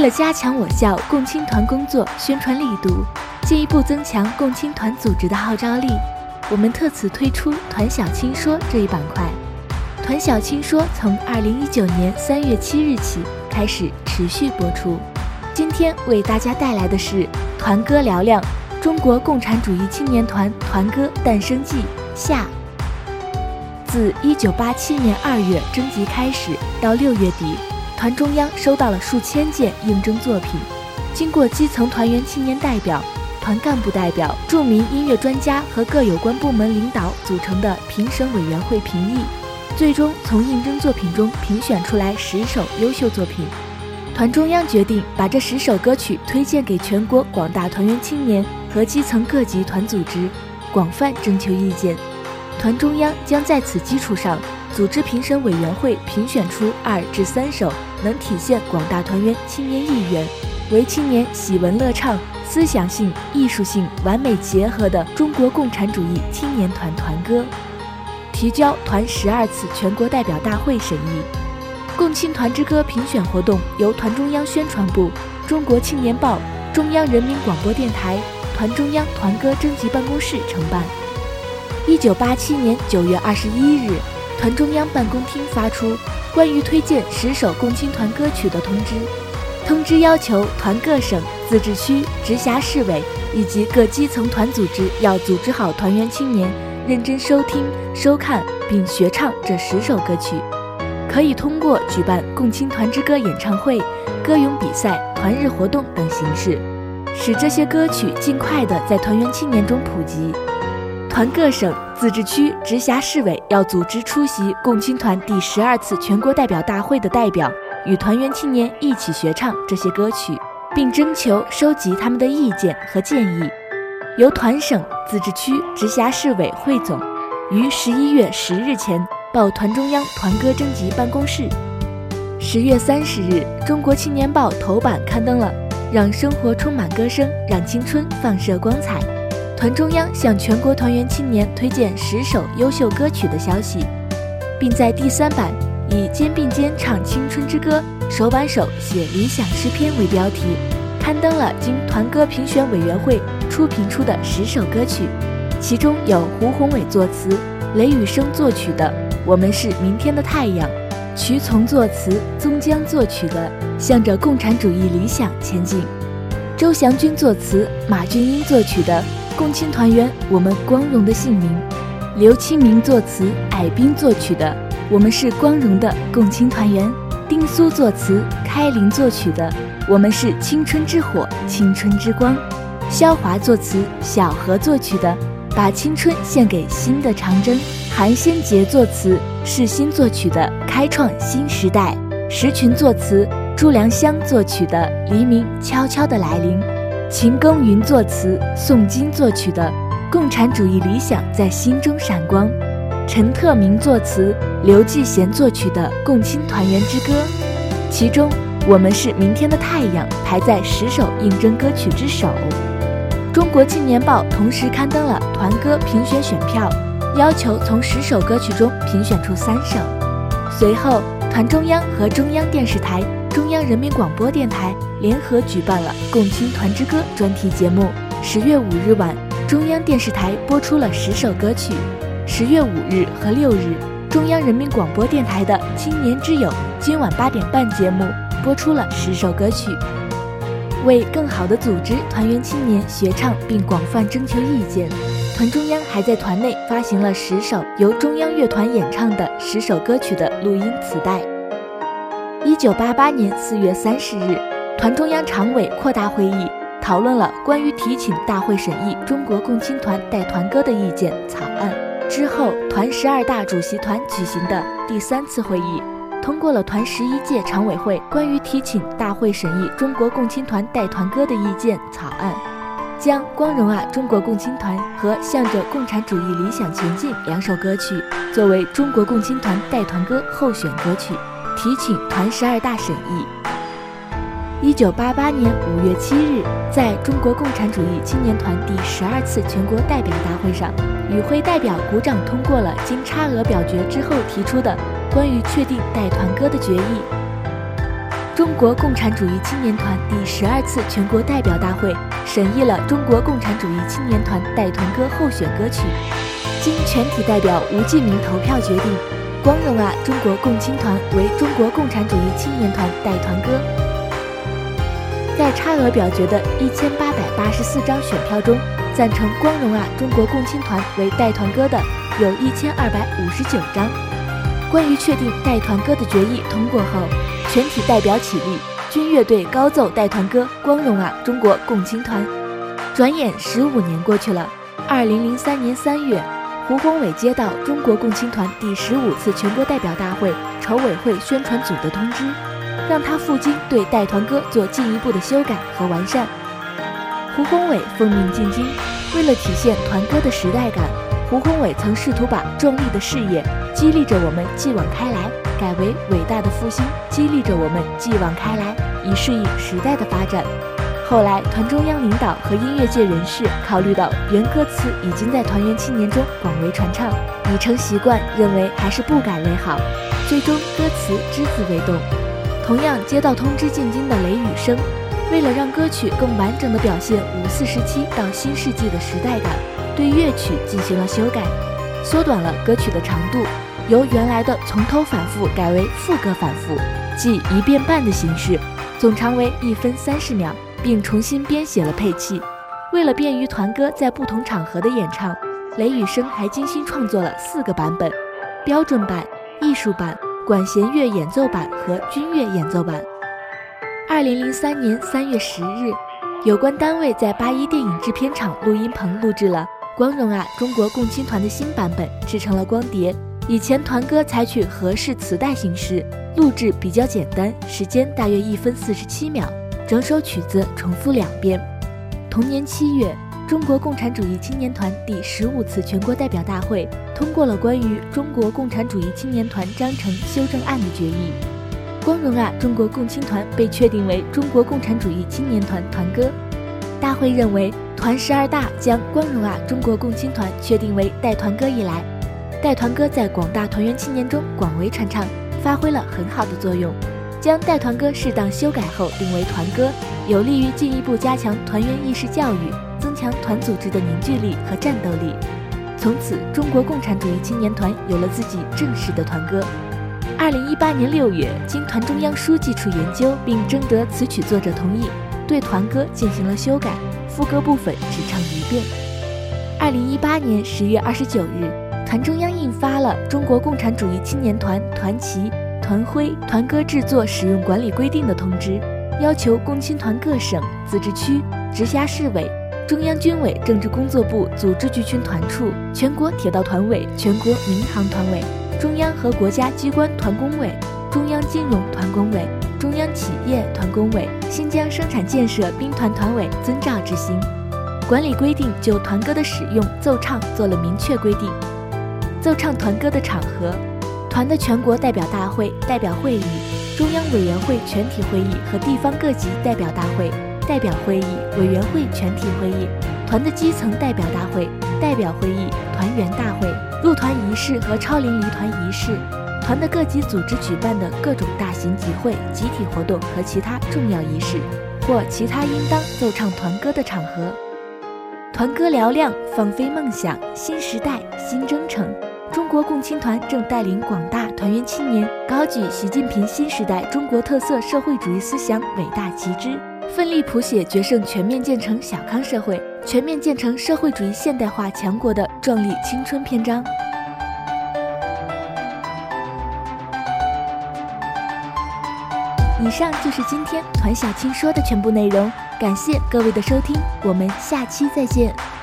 了加强我校共青团工作宣传力度，进一步增强共青团组织的号召力，我们特此推出团小青说这一板块。团小青说从2019年3月7日起开始持续播出。今天为大家带来的是团歌嘹亮，中国共产主义青年团团歌诞生记下。自1987年2月征集开始到6月底，团中央收到了数千件应征作品，经过基层团员青年代表、团干部代表、著名音乐专家和各有关部门领导组成的评审委员会评议，最终从应征作品中评选出来10首优秀作品。团中央决定把这10首歌曲推荐给全国广大团员青年和基层各级团组织，广泛征求意见。团中央将在此基础上组织评审委员会评选出2至3首能体现广大团员青年意愿，为青年喜闻乐唱、思想性、艺术性完美结合的中国共产主义青年团团歌，提交团12次全国代表大会审议。共青团之歌评选活动由团中央宣传部、中国青年报、中央人民广播电台、团中央团歌征集办公室承办。1987年9月21日，团中央办公厅发出关于推荐10首共青团歌曲的通知。通知要求团各省、自治区、直辖市委以及各基层团组织要组织好团员青年，认真收听、收看并学唱这10首歌曲，可以通过举办共青团之歌演唱会、歌咏比赛、团日活动等形式，使这些歌曲尽快地在团员青年中普及。团各省、自治区、直辖市委要组织出席共青团第12次全国代表大会的代表，与团员青年一起学唱这些歌曲，并征求收集他们的意见和建议，由团省、自治区、直辖市委汇总，于11月10日前报团中央团歌征集办公室。10月30日，中国青年报头版刊登了让生活充满歌声，让青春放射光彩，团中央向全国团员青年推荐10首优秀歌曲的消息，并在第3版以肩并肩唱青春之歌，手把手写理想诗篇为标题，刊登了经团歌评选委员会初评出的10首歌曲，其中有胡宏伟作词、雷雨生作曲的《我们是明天的太阳》，瞿从作词、宗江作曲的《向着共产主义理想前进》，周祥军作词、马俊英作曲的《共青团员我们光荣的姓名》，刘清明作词、艾斌作曲的《我们是光荣的共青团员》，丁苏作词、开林作曲的《我们是青春之火，青春之光》，肖华作词、小何作曲的《把青春献给新的长征》，韩先杰作词、世新作曲的《开创新时代》，石群作词、朱良香作曲的《黎明悄悄的来临》，秦耕云作词、宋金作曲的《共产主义理想在心中闪光》，陈特明作词、刘继贤作曲的《共青团员之歌》，其中《我们是明天的太阳》排在10首应征歌曲之首。中国青年报同时刊登了团歌评选选票，要求从10首歌曲中评选出3首。随后，团中央和中央电视台、中央人民广播电台联合举办了《共青团之歌》专题节目。10月5日晚，中央电视台播出了10首歌曲。10月5日和6日，中央人民广播电台的《青年之友》今晚8点半节目播出了10首歌曲。为更好地组织团员青年学唱并广泛征求意见，团中央还在团内发行了10首由中央乐团演唱的10首歌曲的录音磁带。1988年4月30日，团中央常委扩大会议讨论了关于提请大会审议中国共青团带团歌的意见草案。之后，团12大主席团举行的第3次会议，通过了团11届常委会关于提请大会审议中国共青团带团歌的意见草案，将《光荣啊中国共青团》和《向着共产主义理想前进》2首歌曲作为中国共青团带团歌候选歌曲，提请团12大审议。1988年5月7日，在中国共产主义青年团第12次全国代表大会上，与会代表鼓掌通过了经差额表决之后提出的关于确定带团歌的决议。 中国共产主义青年团第12次全国代表大会审议了中国共产主义青年团带团歌候选歌曲，经全体代表无记名投票决定，光荣啊中国共青团为中国共产主义青年团带团歌。在差额表决的1884张选票中，赞成光荣啊中国共青团为带团歌的有1259张。关于确定带团歌的决议通过后，全体代表起立，军乐队高奏带团歌《光荣啊中国共青团》。转眼15年过去了，2003年3月，胡宏伟接到中国共青团第15次全国代表大会筹委会宣传组的通知，让他赴京对带团歌做进一步的修改和完善。胡宏伟奉命进京，为了体现团歌的时代感，胡宏伟曾试图把壮丽的事业激励着我们继往开来改为伟大的复兴激励着我们继往开来，以适应时代的发展。后来团中央领导和音乐界人士考虑到原歌词已经在团员青年中广为传唱，已成习惯，认为还是不改为好，最终歌词只字未动。同样接到通知进京的雷雨声，为了让歌曲更完整地表现54时期到新世纪的时代感，对乐曲进行了修改，缩短了歌曲的长度，由原来的从头反复改为副歌反复，即1遍半的形式，总长为1分30秒，并重新编写了配器。为了便于团歌在不同场合的演唱，雷雨声还精心创作了4个版本：标准版、艺术版、管弦乐演奏版和军乐演奏版。2003年3月10日，有关单位在81电影制片厂录音棚录制了《光荣啊中国共青团》的新版本，制成了光碟。以前团歌采取合式磁带形式，录制比较简单，时间大约1分47秒，整首曲子重复2遍。同年7月，中国共产主义青年团第15次全国代表大会通过了关于中国共产主义青年团章程修正案的决议，光荣啊中国共青团被确定为中国共产主义青年团团歌。大会认为，团12大将光荣啊中国共青团确定为带团歌以来，带团歌在广大团员青年中广为传唱，发挥了很好的作用。将带团歌适当修改后定为团歌，有利于进一步加强团员意识教育，增强团组织的凝聚力和战斗力。从此，中国共产主义青年团有了自己正式的团歌。2018年6月，经团中央书记处研究并征得词曲作者同意，对团歌进行了修改，副歌部分只唱1遍。2018年10月29日，团中央印发了《中国共产主义青年团团旗、团徽、团歌制作使用管理规定》的通知，要求共青团各省、自治区、直辖市委、中央军委政治工作部组织局群团处、全国铁道团委、全国民航团委、中央和国家机关团工委、中央金融团工委、中央企业团工委、新疆生产建设兵团团委遵照执行。管理规定就团歌的使用、奏唱做了明确规定。奏唱团歌的场合，团的全国代表大会、代表会议、中央委员会全体会议和地方各级代表大会、代表会议、委员会全体会议、团的基层代表大会、代表会议、团员大会、入团仪式和超龄离团仪式，团的各级组织举办的各种大型集会、集体活动和其他重要仪式，或其他应当奏唱团歌的场合。团歌嘹亮，放飞梦想，新时代，新征程。中国共青团正带领广大团员青年高举习近平新时代中国特色社会主义思想伟大旗帜，奋力谱写决胜全面建成小康社会、全面建成社会主义现代化强国的壮丽青春篇章。以上就是今天团小青说的全部内容，感谢各位的收听，我们下期再见。